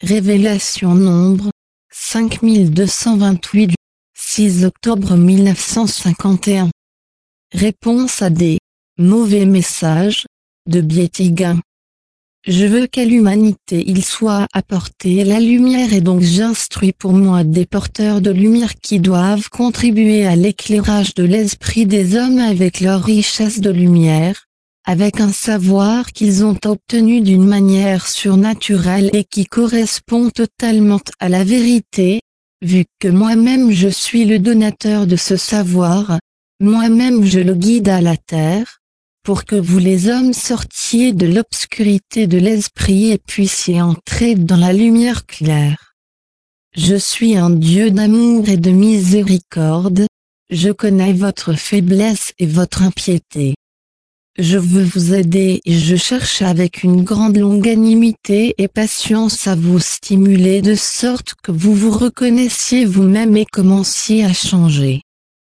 Révélation nombre 5228 du 6 octobre 1951. Réponse à des mauvais messages de Bietiga. Je veux qu'à l'humanité il soit apporté la lumière et donc j'instruis pour moi des porteurs de lumière qui doivent contribuer à l'éclairage de l'esprit des hommes avec leur richesse de lumière, avec un savoir qu'ils ont obtenu d'une manière surnaturelle et qui correspond totalement à la vérité, vu que moi-même je suis le donateur de ce savoir, moi-même je le guide à la terre, pour que vous les hommes sortiez de l'obscurité de l'esprit et puissiez entrer dans la lumière claire. Je suis un Dieu d'amour et de miséricorde, je connais votre faiblesse et votre impiété. Je veux vous aider et je cherche avec une grande longanimité et patience à vous stimuler de sorte que vous vous reconnaissiez vous-même et commenciez à changer.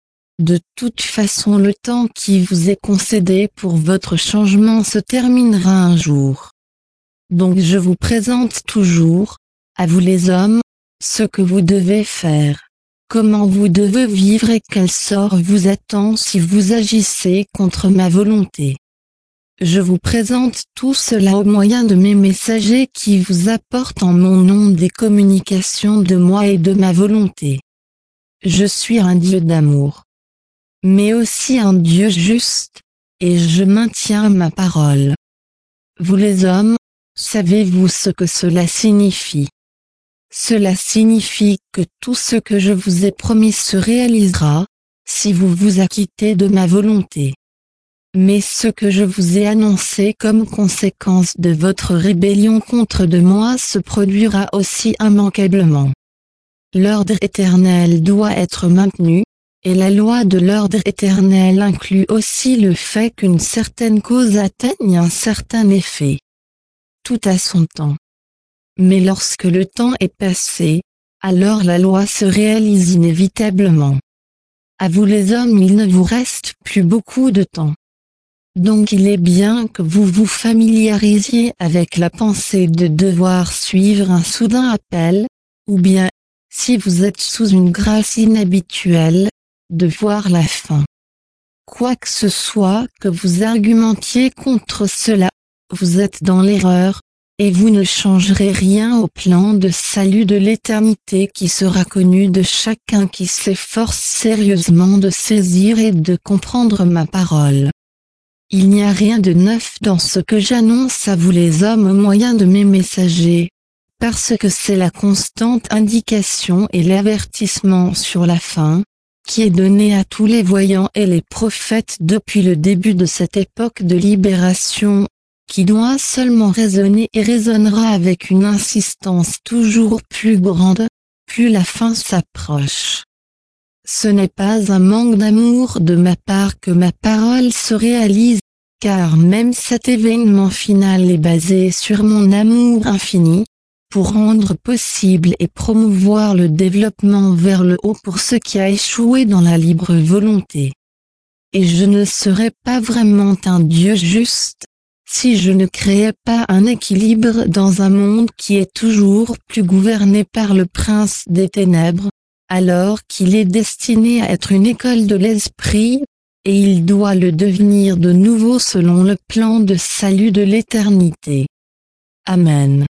De toute façon le temps qui vous est concédé pour votre changement se terminera un jour. Donc je vous présente toujours, à vous les hommes, ce que vous devez faire, comment vous devez vivre et quel sort vous attend si vous agissez contre ma volonté. Je vous présente tout cela au moyen de mes messagers qui vous apportent en mon nom des communications de moi et de ma volonté. Je suis un Dieu d'amour, mais aussi un Dieu juste, et je maintiens ma parole. Vous les hommes, savez-vous ce que cela signifie? Cela signifie que tout ce que je vous ai promis se réalisera, si vous vous acquittez de ma volonté. Mais ce que je vous ai annoncé comme conséquence de votre rébellion contre de moi se produira aussi immanquablement. L'ordre éternel doit être maintenu, et la loi de l'ordre éternel inclut aussi le fait qu'une certaine cause atteigne un certain effet. Tout a son temps. Mais lorsque le temps est passé, alors la loi se réalise inévitablement. À vous les hommes il ne vous reste plus beaucoup de temps. Donc il est bien que vous vous familiarisiez avec la pensée de devoir suivre un soudain appel, ou bien, si vous êtes sous une grâce inhabituelle, de voir la fin. Quoi que ce soit que vous argumentiez contre cela, vous êtes dans l'erreur, et vous ne changerez rien au plan de salut de l'éternité qui sera connu de chacun qui s'efforce sérieusement de saisir et de comprendre ma parole. Il n'y a rien de neuf dans ce que j'annonce à vous les hommes au moyen de mes messagers, parce que c'est la constante indication et l'avertissement sur la fin, qui est donné à tous les voyants et les prophètes depuis le début de cette époque de libération, qui doit seulement résonner et résonnera avec une insistance toujours plus grande, plus la fin s'approche. Ce n'est pas un manque d'amour de ma part que ma parole se réalise, car même cet événement final est basé sur mon amour infini, pour rendre possible et promouvoir le développement vers le haut pour ce qui a échoué dans la libre volonté. Et je ne serais pas vraiment un Dieu juste, si je ne créais pas un équilibre dans un monde qui est toujours plus gouverné par le prince des ténèbres, alors qu'il est destiné à être une école de l'esprit, et il doit le devenir de nouveau selon le plan de salut de l'éternité. Amen.